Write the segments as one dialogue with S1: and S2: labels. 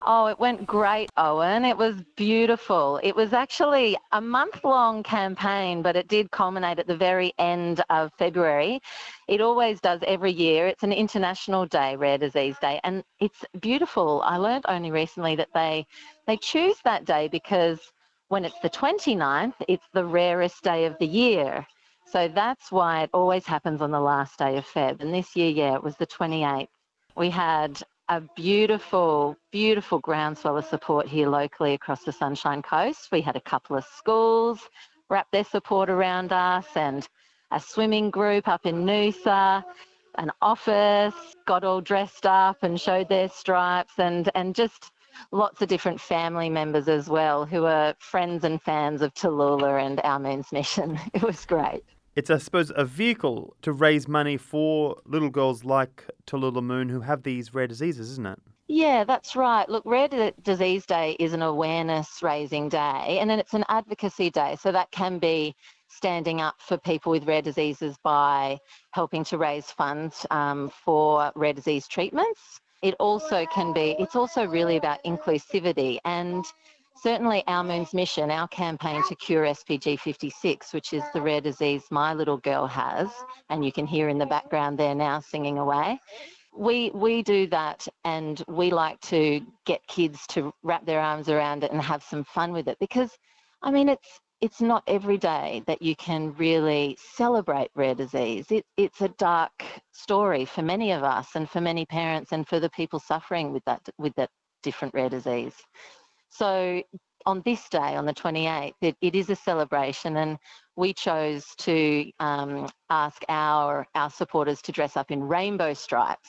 S1: Oh, it went great, Owen. It was beautiful. It was actually a month-long campaign, but it did culminate at the very end of February. It always does every year. It's an International Day, Rare Disease Day, and it's beautiful. I learned only recently that they choose that day because when it's the 29th, it's the rarest day of the year. So that's why it always happens on the last day of Feb. And this year, yeah, it was the 28th. We had a beautiful, beautiful groundswell of support here locally across the Sunshine Coast. We had a couple of schools wrap their support around us, and a swimming group up in Noosa, an office got all dressed up and showed their stripes, and just lots of different family members as well who are friends and fans of Tallulah and Our Moon's mission. It was great.
S2: It's, I suppose, a vehicle to raise money for little girls like Tallulah Moon who have these rare diseases, isn't it?
S1: Yeah, that's right. Look, Disease Day is an awareness raising day, and then it's an advocacy day. So that can be standing up for people with rare diseases by helping to raise funds for rare disease treatments. It's also really about inclusivity, and certainly Our Moon's mission, our campaign to cure SPG 56, which is the rare disease my little girl has, and you can hear in the background there now singing away. We do that, and we like to get kids to wrap their arms around it and have some fun with it, because I mean it's not every day that you can really celebrate rare disease. It's a dark story for many of us and for many parents and for the people suffering with that different rare disease. So on this day, on the 28th, it is a celebration, and we chose to ask our supporters to dress up in rainbow stripes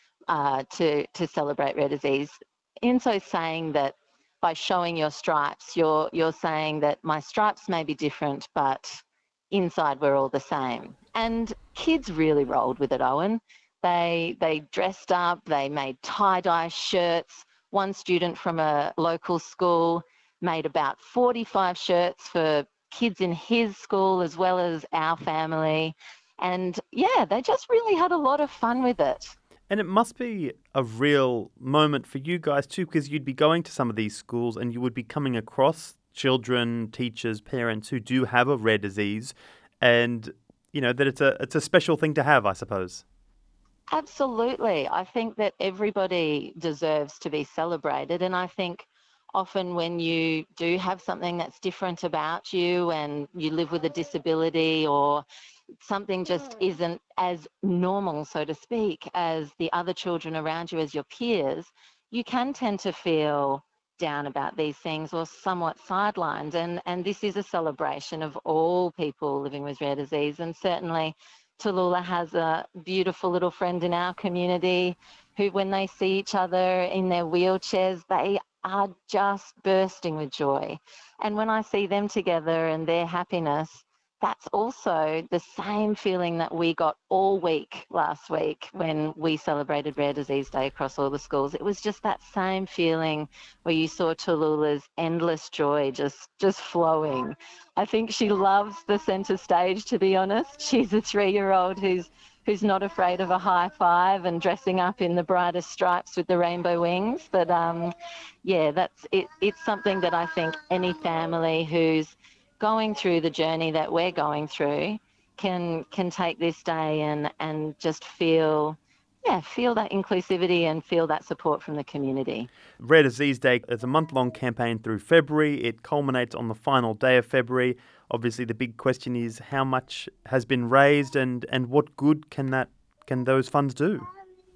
S1: to celebrate rare disease. In so saying that, by showing your stripes, you're saying that my stripes may be different, but inside we're all the same. And kids really rolled with it, Owen. They dressed up, they made tie-dye shirts. One student from a local school made about 45 shirts for kids in his school as well as our family. And yeah, they just really had a lot of fun with it.
S2: And it must be a real moment for you guys too, because you'd be going to some of these schools and you would be coming across children, teachers, parents who do have a rare disease, and that it's a special thing to have, I suppose.
S1: Absolutely. I think that everybody deserves to be celebrated. And I think often when you do have something that's different about you and you live with a disability, or something just isn't as normal, so to speak, as the other children around you, as your peers, you can tend to feel down about these things or somewhat sidelined. And this is a celebration of all people living with rare disease. And certainly Tallulah has a beautiful little friend in our community who, when they see each other in their wheelchairs, they are just bursting with joy. And when I see them together and their happiness, that's also the same feeling that we got all week last week when we celebrated Rare Disease Day across all the schools. It was just that same feeling where you saw Tallulah's endless joy just flowing. I think she loves the centre stage, to be honest. She's a 3-year-old who's not afraid of a high five and dressing up in the brightest stripes with the rainbow wings. But yeah, that's it. It's something that I think any family who's going through the journey that we're going through can take this day and just feel that inclusivity and feel that support from the community.
S2: Rare Disease Day is a month-long campaign through February. It culminates on the final day of February. Obviously, the big question is how much has been raised and what good can those funds do?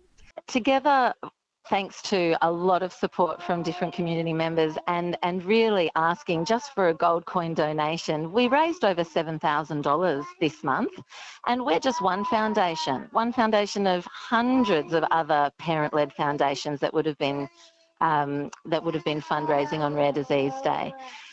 S1: Together, thanks to a lot of support from different community members and really asking just for a gold coin donation, we raised over $7,000 this month, and we're just one foundation of hundreds of other parent-led foundations that would have been fundraising on Rare Disease Day.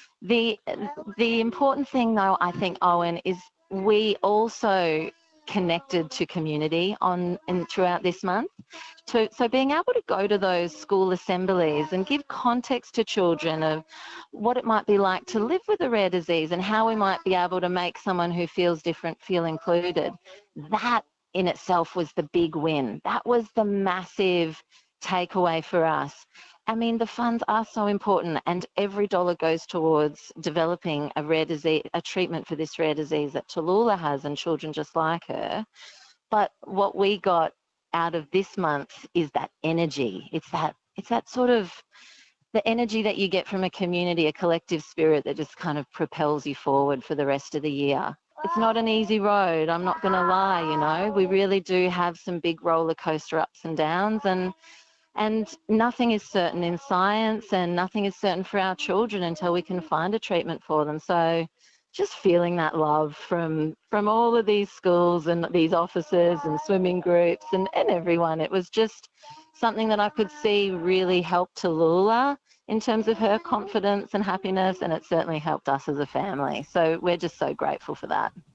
S1: The important thing, though, I think, Owen, is we also connected to community throughout this month. So being able to go to those school assemblies and give context to children of what it might be like to live with a rare disease and how we might be able to make someone who feels different feel included, that in itself was the big win. That was the massive takeaway for us. I mean, the funds are so important, and every dollar goes towards developing a rare disease, a treatment for this rare disease that Tallulah has and children just like her. But what we got out of this month is that energy. It's that sort of the energy that you get from a community, a collective spirit that just kind of propels you forward for the rest of the year. It's not an easy road, I'm not going to lie, We really do have some big roller coaster ups and downs, and nothing is certain in science, and nothing is certain for our children until we can find a treatment for them. So just feeling that love from all of these schools and these officers and swimming groups and everyone. It was just something that I could see really helped Tallulah in terms of her confidence and happiness, and it certainly helped us as a family. So we're just so grateful for that.